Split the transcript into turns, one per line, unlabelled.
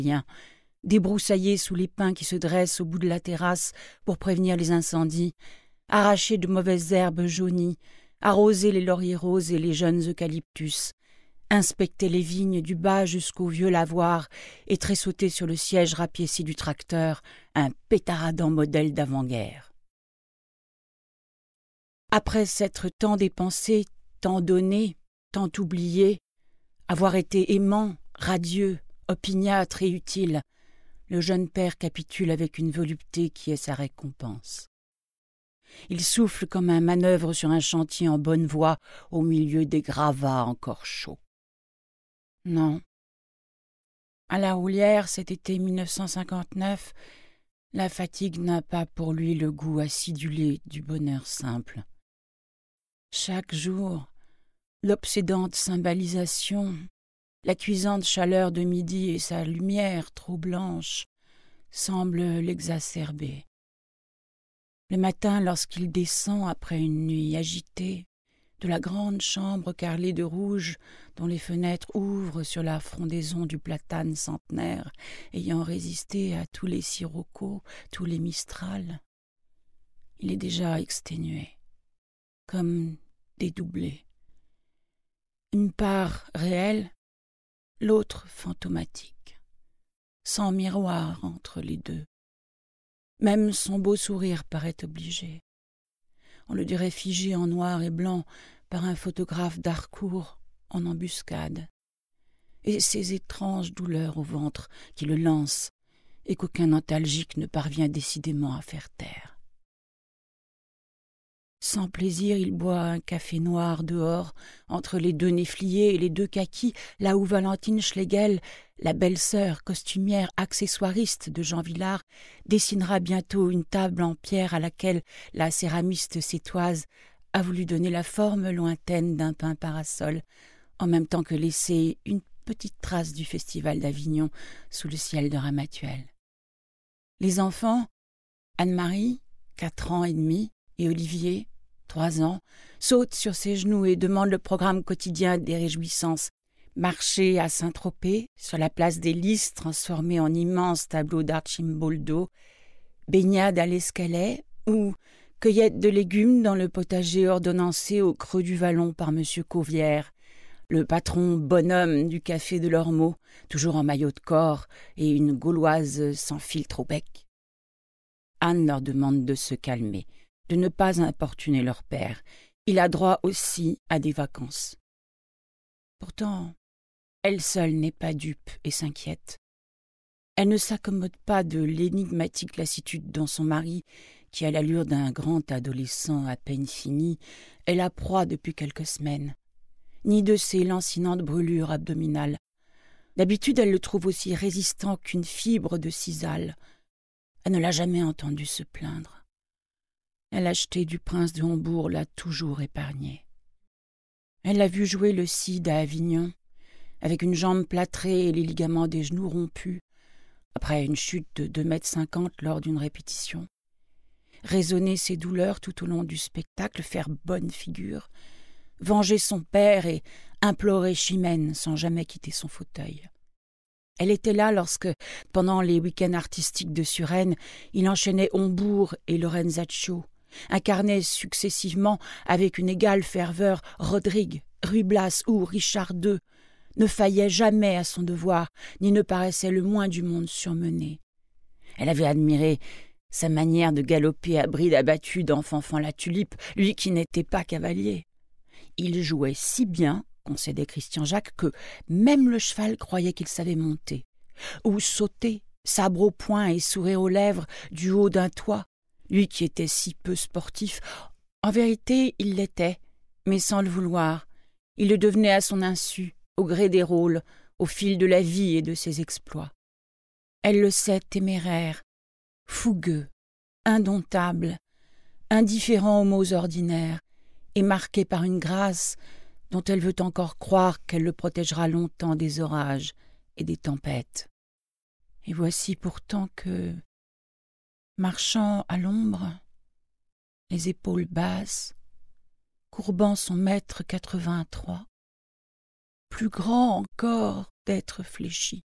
débroussailler sous les pins qui se dressent au bout de la terrasse pour prévenir les incendies, arracher de mauvaises herbes jaunies, arroser les lauriers roses et les jeunes eucalyptus, inspecter les vignes du bas jusqu'au vieux lavoir et tressauter sur le siège rapiécé du tracteur un pétaradant modèle d'avant-guerre. Après s'être tant dépensé, tant donné, tant oublié, avoir été aimant, radieux, opiniâtre et utile, le jeune père capitule avec une volupté qui est sa récompense. Il souffle comme un manœuvre sur un chantier en bonne voie au milieu des gravats encore chauds. Non. À la Roulière, cet été 1959, la fatigue n'a pas pour lui le goût acidulé du bonheur simple. Chaque jour, l'obsédante cymbalisation, la cuisante chaleur de midi et sa lumière trop blanche semblent l'exacerber. Le matin, lorsqu'il descend après une nuit agitée, de la grande chambre carrelée de rouge dont les fenêtres ouvrent sur la frondaison du platane centenaire ayant résisté à tous les siroccos, tous les Mistral, il est déjà exténué, comme dédoublé. Une part réelle, l'autre fantomatique, sans miroir entre les deux. Même son beau sourire paraît obligé. On le dirait figé en noir et blanc par un photographe d'Harcourt en embuscade. Et ces étranges douleurs au ventre qui le lancent et qu'aucun nostalgique ne parvient décidément à faire taire. Sans plaisir, il boit un café noir dehors, entre les deux néfliers et les deux kakis, là où Valentine Schlegel, la belle-sœur costumière accessoiriste de Jean Vilar, dessinera bientôt une table en pierre à laquelle la céramiste sétoise a voulu donner la forme lointaine d'un pin parasol, en même temps que laisser une petite trace du festival d'Avignon sous le ciel de Ramatuelle. Les enfants, Anne-Marie, 4 ans et demi, et Olivier, 3 ans, sautent sur ses genoux et demandent le programme quotidien des réjouissances. Marcher à Saint-Tropez, sur la place des Lys transformée en immense tableau d'Archimboldo, baignade à l'Escalet ou cueillette de légumes dans le potager ordonnancé au creux du vallon par M. Cauvière, le patron bonhomme du café de l'Ormeau, toujours en maillot de corps et une gauloise sans filtre au bec. Anne leur demande de se calmer, de ne pas importuner leur père. Il a droit aussi à des vacances. Pourtant, elle seule n'est pas dupe et s'inquiète. Elle ne s'accommode pas de l'énigmatique lassitude dont son mari, qui a l'allure d'un grand adolescent à peine fini, est la proie depuis quelques semaines, ni de ses lancinantes brûlures abdominales. D'habitude, elle le trouve aussi résistant qu'une fibre de sisal. Elle ne l'a jamais entendu se plaindre. La lâcheté du prince de Hombourg l'a toujours épargné. Elle l'a vu jouer le Cid à Avignon, avec une jambe plâtrée et les ligaments des genoux rompus, après une chute de 2,50 m lors d'une répétition. Raisonner ses douleurs tout au long du spectacle, faire bonne figure, venger son père et implorer Chimène sans jamais quitter son fauteuil. Elle était là lorsque, pendant les week-ends artistiques de Suresnes, il enchaînait Hombourg et Lorenzaccio, incarnait successivement avec une égale ferveur Rodrigue, Ruy Blas ou Richard II, ne faillait jamais à son devoir, ni ne paraissait le moins du monde surmené. Elle avait admiré sa manière de galoper à bride abattue d'enfanfant la tulipe, lui qui n'était pas cavalier. Il jouait si bien, concédait Christian Jacques, que même le cheval croyait qu'il savait monter, ou sauter, sabre au poing et sourire aux lèvres, du haut d'un toit, lui qui était si peu sportif. En vérité, il l'était, mais sans le vouloir. Il le devenait à son insu, au gré des rôles, au fil de la vie et de ses exploits. Elle le sait téméraire, fougueux, indomptable, indifférent aux mots ordinaires, et marqué par une grâce dont elle veut encore croire qu'elle le protégera longtemps des orages et des tempêtes. Et voici pourtant que, marchant à l'ombre, les épaules basses, courbant son 1,83 m, plus grand encore d'être fléchi,